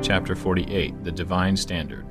Chapter 48, The Divine Standard.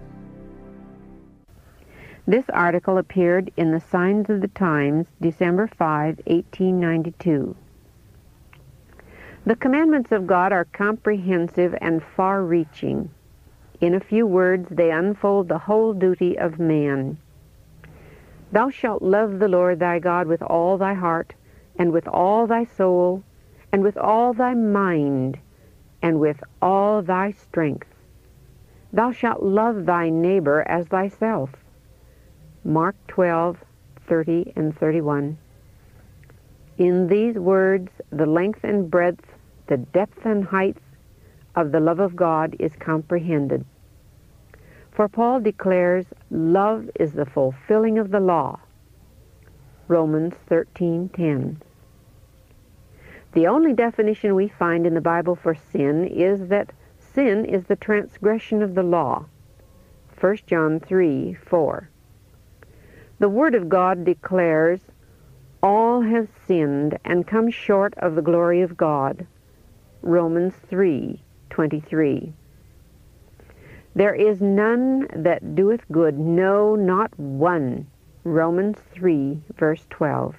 This article appeared in the Signs of the Times, December 5, 1892. The commandments of God are comprehensive and far-reaching. In a few words, they unfold the whole duty of man. Thou shalt love the Lord thy God with all thy heart, and with all thy soul, and with all thy mind, and with all thy strength. Thou shalt love thy neighbor as thyself. Mark 12:30 and 31. In these words, the length and breadth, the depth and height of the love of God is comprehended. For Paul declares, love is the fulfilling of the law. Romans 13:10. The only definition we find in the Bible for sin is that sin is the transgression of the law. 1 John 3:4. The Word of God declares, all have sinned and come short of the glory of God. Romans 3:23. There is none that doeth good, no, not one. Romans 3, verse 12.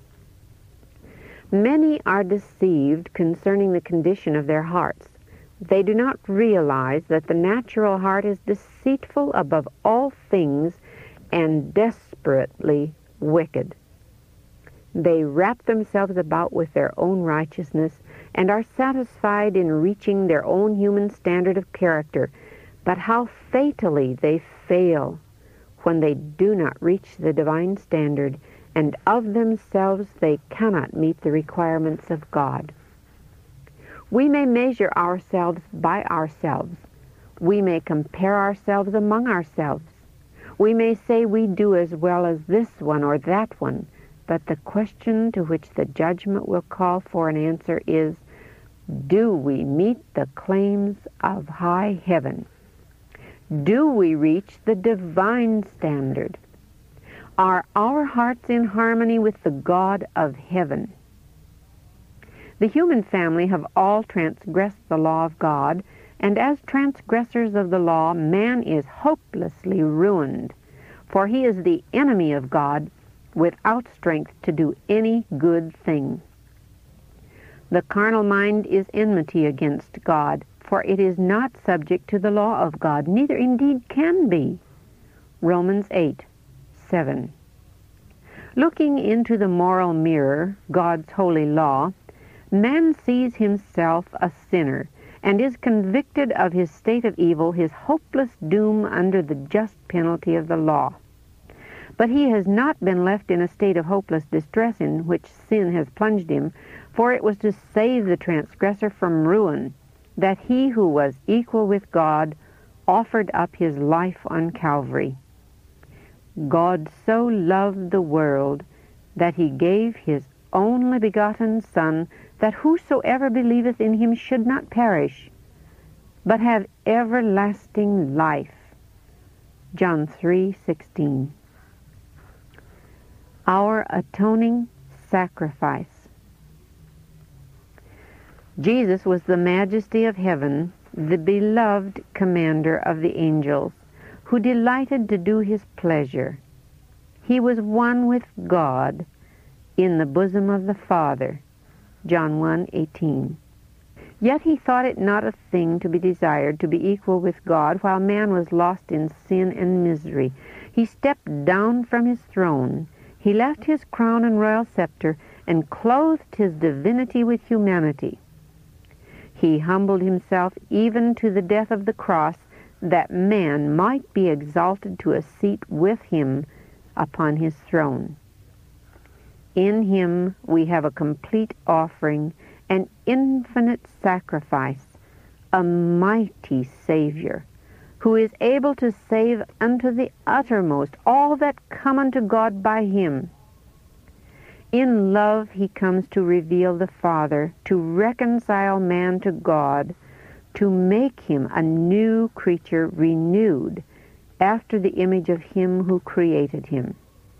Many are deceived concerning the condition of their hearts. They do not realize that the natural heart is deceitful above all things and desperately wicked. They wrap themselves about with their own righteousness and are satisfied in reaching their own human standard of character, but how fatally they fail when they do not reach the divine standard, and of themselves they cannot meet the requirements of God. We may measure ourselves by ourselves. We may compare ourselves among ourselves. We may say we do as well as this one or that one, but the question to which the judgment will call for an answer is, do we meet the claims of high heaven? Do we reach the divine standard? Are our hearts in harmony with the God of heaven? The human family have all transgressed the law of God, and as transgressors of the law, man is hopelessly ruined, for he is the enemy of God without strength to do any good thing. The carnal mind is enmity against God, for it is not subject to the law of God, neither indeed can be. Romans 8:7. Looking into the moral mirror, God's holy law, man sees himself a sinner and is convicted of his state of evil, his hopeless doom under the just penalty of the law. But he has not been left in a state of hopeless distress in which sin has plunged him, for it was to save the transgressor from ruin that he who was equal with God offered up his life on Calvary. God so loved the world that he gave his only begotten Son, that whosoever believeth in him should not perish, but have everlasting life. John 3:16. Our atoning sacrifice. Jesus was the majesty of heaven, the beloved commander of the angels, who delighted to do his pleasure. He was one with God in the bosom of the Father. John 1:18. Yet he thought it not a thing to be desired to be equal with God while man was lost in sin and misery. He stepped down from his throne. He left his crown and royal scepter and clothed his divinity with humanity. He humbled himself even to the death of the cross, that man might be exalted to a seat with him upon his throne. In him we have a complete offering, an infinite sacrifice, a mighty Savior, who is able to save unto the uttermost all that come unto God by him. In love he comes to reveal the Father, to reconcile man to God, to make him a new creature renewed after the image of him who created him.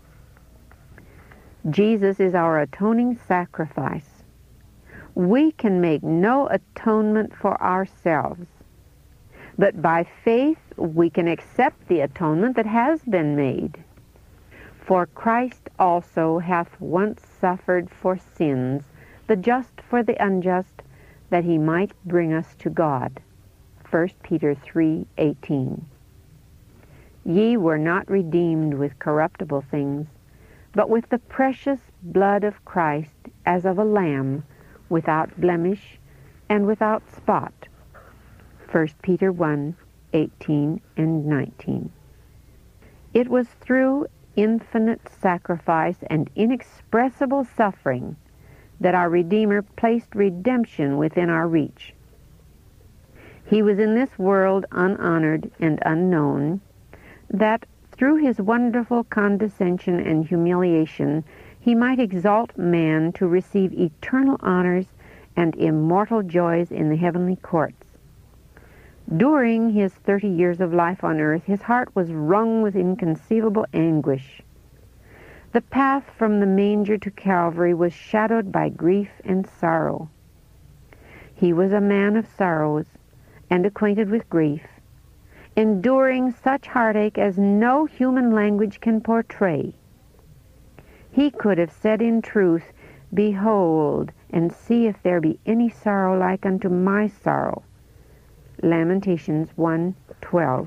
Jesus is our atoning sacrifice. We can make no atonement for ourselves. But by faith we can accept the atonement that has been made. For Christ also hath once suffered for sins, the just for the unjust, that he might bring us to God. 1 Peter 3:18. Ye were not redeemed with corruptible things, but with the precious blood of Christ, as of a lamb, without blemish and without spot. 1 Peter 1:18 and 19. It was through infinite sacrifice and inexpressible suffering that our Redeemer placed redemption within our reach. He was in this world unhonored and unknown, that through his wonderful condescension and humiliation he might exalt man to receive eternal honors and immortal joys in the heavenly courts. During his 30 years of life on earth, his heart was wrung with inconceivable anguish. The path from the manger to Calvary was shadowed by grief and sorrow. He was a man of sorrows and acquainted with grief, enduring such heartache as no human language can portray. He could have said in truth, "Behold, and see if there be any sorrow like unto my sorrow." Lamentations 1:12.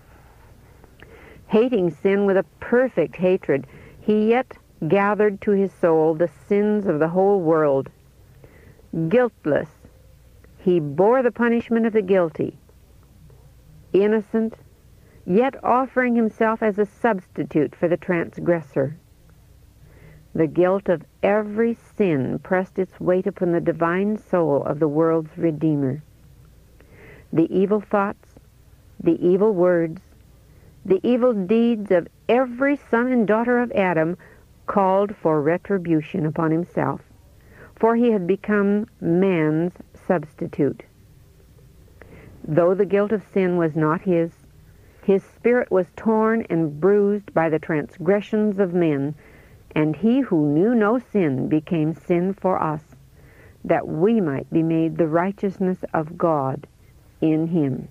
Hating sin with a perfect hatred, he yet gathered to his soul the sins of the whole world. Guiltless, he bore the punishment of the guilty. Innocent, yet offering himself as a substitute for the transgressor. The guilt of every sin pressed its weight upon the divine soul of the world's Redeemer. The evil thoughts, the evil words, the evil deeds of every son and daughter of Adam called for retribution upon himself, for he had become man's substitute. Though the guilt of sin was not his spirit was torn and bruised by the transgressions of men, and he who knew no sin became sin for us, that we might be made the righteousness of God in him.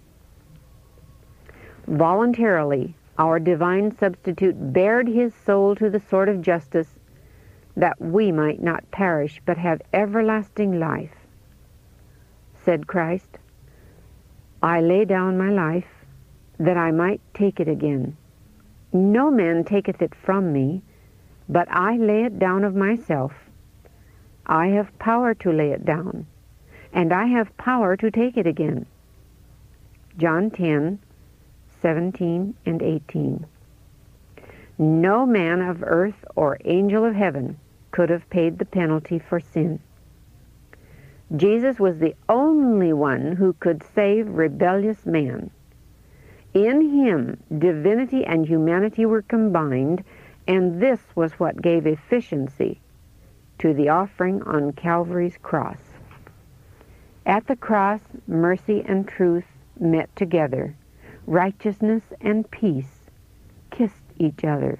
Voluntarily, our divine substitute bared his soul to the sword of justice, that we might not perish but have everlasting life. Said Christ, "I lay down my life, that I might take it again. No man taketh it from me, but I lay it down of myself. I have power to lay it down, and I have power to take it again." John 10:17 and 18. No man of earth or angel of heaven could have paid the penalty for sin. Jesus was the only one who could save rebellious man. In him, divinity and humanity were combined, and this was what gave efficiency to the offering on Calvary's cross. At the cross, mercy and truth met together. Righteousness and peace kissed each other.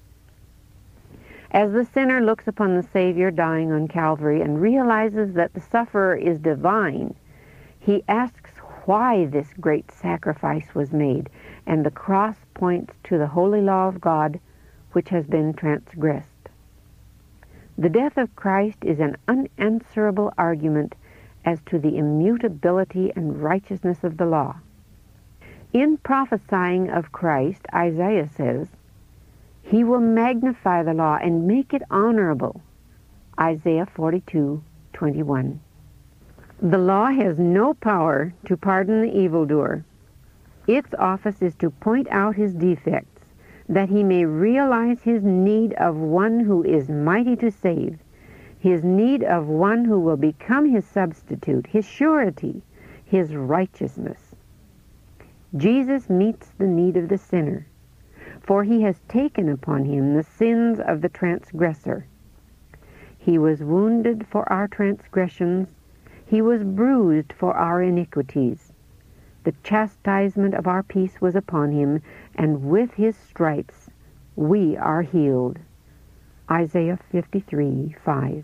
As the sinner looks upon the Savior dying on Calvary and realizes that the sufferer is divine, he asks why this great sacrifice was made, and the cross points to the holy law of God which has been transgressed. The death of Christ is an unanswerable argument as to the immutability and righteousness of the law. In prophesying of Christ, Isaiah says, "He will magnify the law and make it honorable." Isaiah 42:21. The law has no power to pardon the evildoer. Its office is to point out his defects, that he may realize his need of one who is mighty to save, his need of one who will become his substitute, his surety, his righteousness. Jesus meets the need of the sinner, for he has taken upon him the sins of the transgressor. He was wounded for our transgressions, he was bruised for our iniquities. The chastisement of our peace was upon him, and with his stripes we are healed. Isaiah 53:5.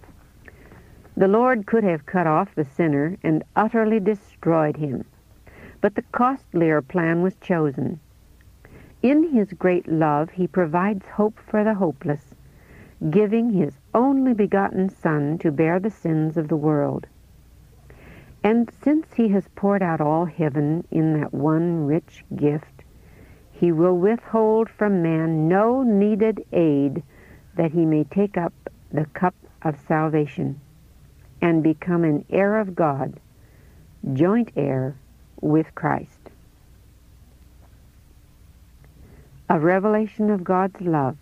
The Lord could have cut off the sinner and utterly destroyed him, but the costlier plan was chosen. In his great love, he provides hope for the hopeless, giving his only begotten Son to bear the sins of the world. And since he has poured out all heaven in that one rich gift, he will withhold from man no needed aid, that he may take up the cup of salvation and become an heir of God, joint heir with Christ. A revelation of God's love.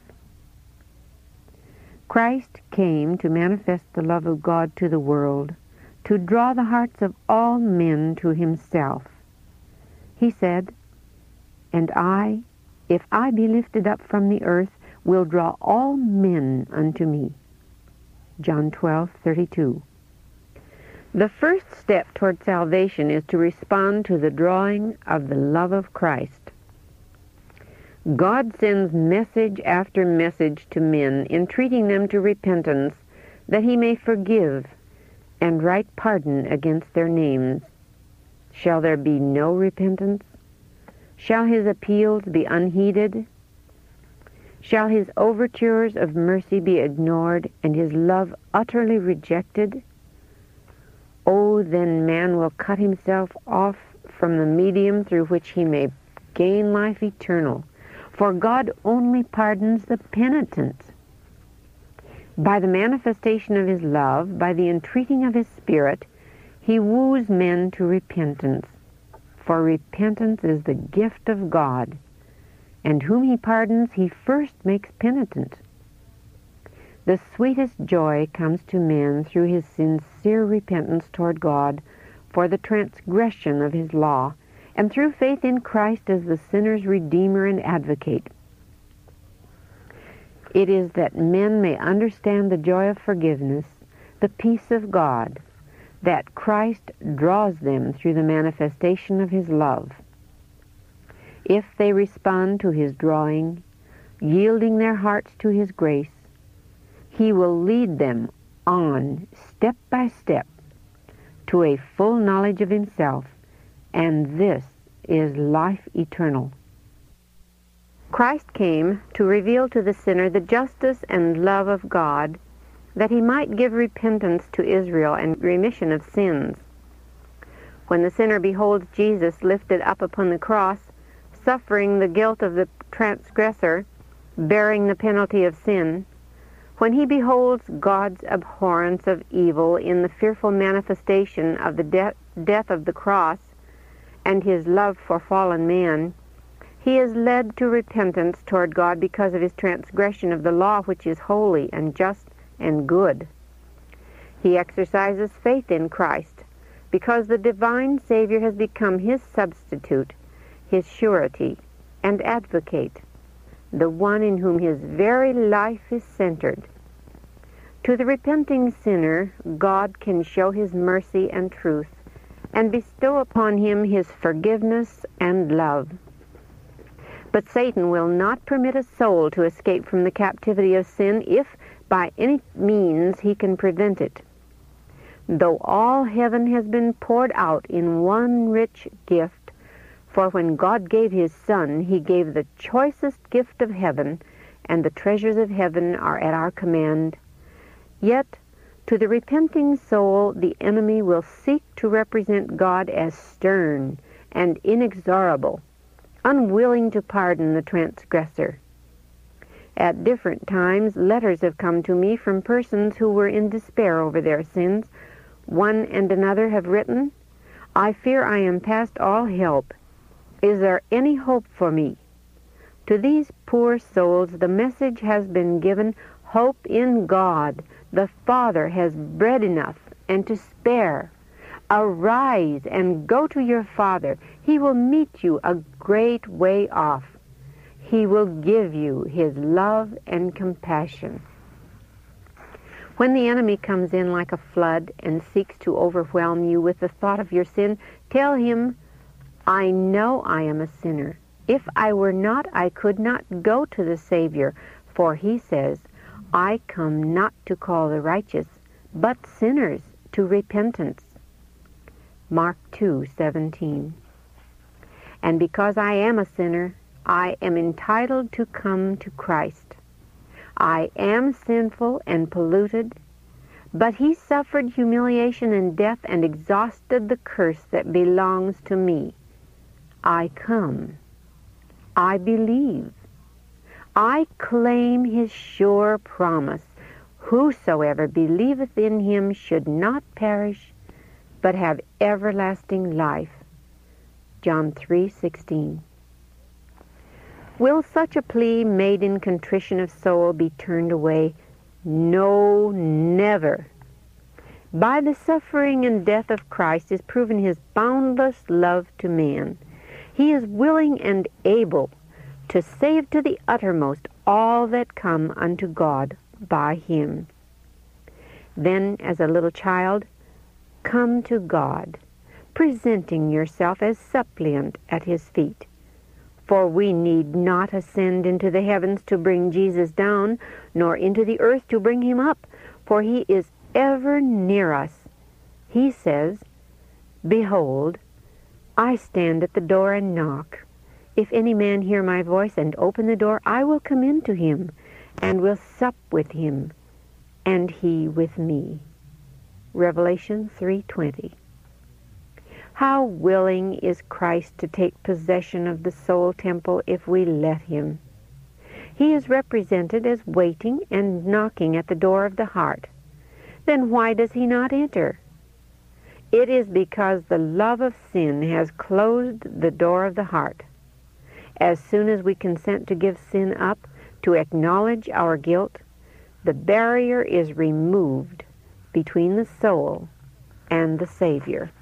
Christ came to manifest the love of God to the world, to draw the hearts of all men to himself. He said, "And I, if I be lifted up from the earth, will draw all men unto me." John 12:32. The first step toward salvation is to respond to the drawing of the love of Christ. God sends message after message to men, entreating them to repentance, that he may forgive and write pardon against their names. Shall there be no repentance? Shall his appeals be unheeded? Shall his overtures of mercy be ignored and his love utterly rejected? Oh, then man will cut himself off from the medium through which he may gain life eternal, for God only pardons the penitent. By the manifestation of his love, by the entreating of his Spirit, he woos men to repentance, for repentance is the gift of God, and whom he pardons he first makes penitent. The sweetest joy comes to man through his sincere repentance toward God for the transgression of his law, and through faith in Christ as the sinner's Redeemer and Advocate. It is that men may understand the joy of forgiveness, the peace of God, that Christ draws them through the manifestation of his love. If they respond to his drawing, yielding their hearts to his grace, he will lead them on, step by step, to a full knowledge of himself, and this is life eternal. Christ came to reveal to the sinner the justice and love of God, that he might give repentance to Israel and remission of sins. When the sinner beholds Jesus lifted up upon the cross, suffering the guilt of the transgressor, bearing the penalty of sin, when he beholds God's abhorrence of evil in the fearful manifestation of the death of the cross and his love for fallen man, he is led to repentance toward God because of his transgression of the law, which is holy and just and good. He exercises faith in Christ because the divine Savior has become his substitute, his surety and advocate, the one in whom his very life is centered. To the repenting sinner, God can show his mercy and truth and bestow upon him his forgiveness and love. But Satan will not permit a soul to escape from the captivity of sin if by any means he can prevent it. Though all heaven has been poured out in one rich gift, for when God gave his Son, he gave the choicest gift of heaven, and the treasures of heaven are at our command. Yet, to the repenting soul, the enemy will seek to represent God as stern and inexorable, unwilling to pardon the transgressor. At different times, letters have come to me from persons who were in despair over their sins. One and another have written, "I fear I am past all help. Is there any hope for me?" To these poor souls the message has been given, hope in God. The Father has bread enough and to spare. Arise and go to your Father. He will meet you a great way off. He will give you his love and compassion. When the enemy comes in like a flood and seeks to overwhelm you with the thought of your sin, tell him, "I know I am a sinner. If I were not, I could not go to the Savior, for he says, I come not to call the righteous, but sinners to repentance." Mark 2:17. And because I am a sinner, I am entitled to come to Christ. I am sinful and polluted, but he suffered humiliation and death and exhausted the curse that belongs to me. I come. I believe. I claim his sure promise. Whosoever believeth in him should not perish, but have everlasting life. John 3:16. Will such a plea made in contrition of soul be turned away? No, never. By the suffering and death of Christ is proven his boundless love to man. He is willing and able to save to the uttermost all that come unto God by him. Then, as a little child, come to God, presenting yourself as suppliant at his feet. For we need not ascend into the heavens to bring Jesus down, nor into the earth to bring him up, for he is ever near us. He says, Behold, I stand at the door and knock. If any man hear my voice and open the door, I will come in to him, and will sup with him, and he with me. Revelation 3:20. How willing is Christ to take possession of the soul temple if we let him. He is represented as waiting and knocking at the door of the heart. Then why does he not enter? It is because the love of sin has closed the door of the heart. As soon as we consent to give sin up, to acknowledge our guilt, the barrier is removed between the soul and the Savior.